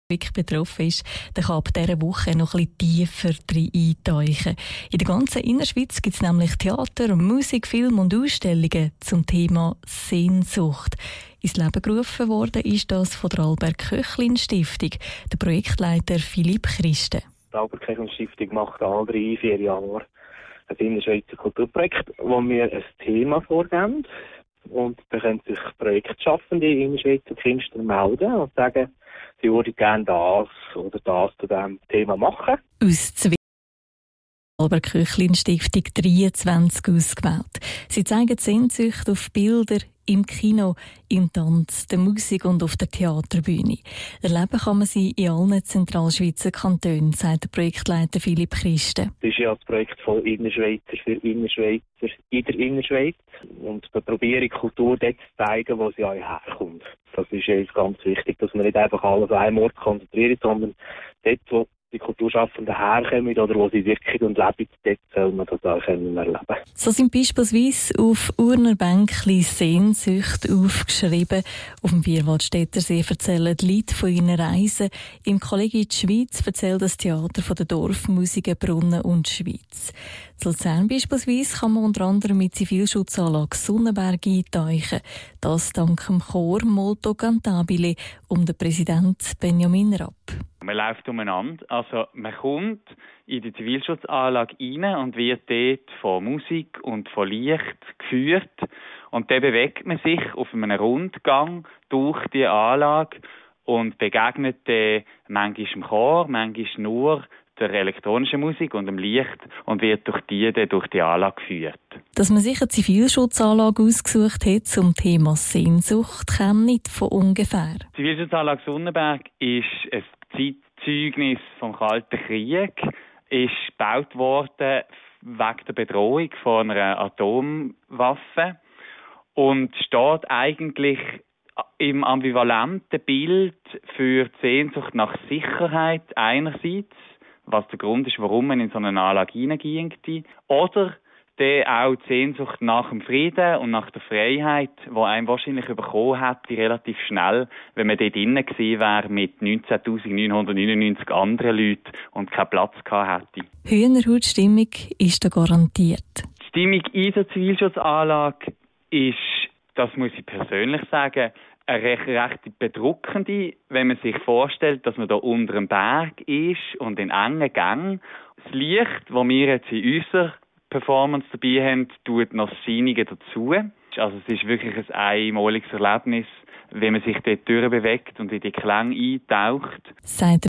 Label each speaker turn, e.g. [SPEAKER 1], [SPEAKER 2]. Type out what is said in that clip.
[SPEAKER 1] wirklich betroffen ist, der kann ab dieser Woche noch ein bisschen tiefer eintauchen. In der ganzen Innerschweiz gibt es nämlich Theater, Musik, Film und Ausstellungen zum Thema Sehnsucht. Ins Leben gerufen worden ist das von der Albert-Koechlin-Stiftung, der Projektleiter Philipp Christen.
[SPEAKER 2] Die Albert-Koechlin-Stiftung macht alle 3-4 Jahre ein Innerschweizer Kulturprojekt, wo wir ein Thema vorgeben. Und da können sich Projektschaffende Innerschweizer Künstler melden und sagen, sie würden gerne das oder das zu diesem Thema machen.
[SPEAKER 1] Aus der Albert-Koechlin-Stiftung 23 ausgewählt. Sie zeigen Sehnsucht auf Bilder im Kino, im Tanz, der Musik und auf der Theaterbühne. Erleben kann man sie in allen Zentralschweizer Kantonen, sagt der Projektleiter Philipp Christen.
[SPEAKER 2] Das ist ja das Projekt von Innerschweizer für Innerschweizer in der Innerschweiz. Und wir probieren Kultur dort zu zeigen, wo sie auch herkommt. Das ist uns ganz wichtig, dass wir nicht einfach alles an einem Ort konzentrieren, sondern dort, wo die Kulturschaffenden herkommen oder wo sie wirken und leben, dort soll man das auch erleben.
[SPEAKER 1] So sind beispielsweise auf Urner Bänkli Sehnsucht aufgeschrieben. Auf dem Vierwaldstätter See erzählen die Leute von ihren Reisen. Im Kollegium Schweiz erzählt das Theater von den Dorfmusiken Brunnen und Schweiz. In Luzern beispielsweise kann man unter anderem mit Zivilschutzanlage Sonnenberg eintauchen. Das dank dem Chor Molto Cantabile um den Präsident Benjamin Rapp.
[SPEAKER 3] Man läuft umeinander, also man kommt in die Zivilschutzanlage rein und wird dort von Musik und von Licht geführt. Und dann bewegt man sich auf einem Rundgang durch die Anlage und begegnet dann manchmal dem Chor, manchmal nur der elektronischen Musik und dem Licht und wird durch die Anlage geführt.
[SPEAKER 1] Dass man sich eine Zivilschutzanlage ausgesucht hat zum Thema Sehnsucht, kam nicht von ungefähr.
[SPEAKER 3] Die Zivilschutzanlage Sonnenberg ist ein Zeitzeugnis vom Kalten Krieg, ist gebaut worden wegen der Bedrohung von einer Atomwaffe und steht eigentlich im ambivalenten Bild für die Sehnsucht nach Sicherheit einerseits, was der Grund ist, warum man in so eine Anlage hineingeht, oder dann auch die Sehnsucht nach dem Frieden und nach der Freiheit, die einem wahrscheinlich bekommen hätte, relativ schnell, wenn man dort drinnen gewesen wäre mit 19.999 anderen Leuten und keinen Platz gehabt hätte.
[SPEAKER 1] Hühnerhautstimmung ist da garantiert.
[SPEAKER 3] Die Stimmung in der Zivilschutzanlage ist, das muss ich persönlich sagen, eine recht bedrückende, wenn man sich vorstellt, dass man da unter einem Berg ist und in engen Gängen. Das Licht, das wir jetzt in unserer Performance dabei haben, tut noch das Seinige dazu. Also es ist wirklich ein einmaliges Erlebnis, wenn man sich dort durchbewegt und in die Klänge eintaucht.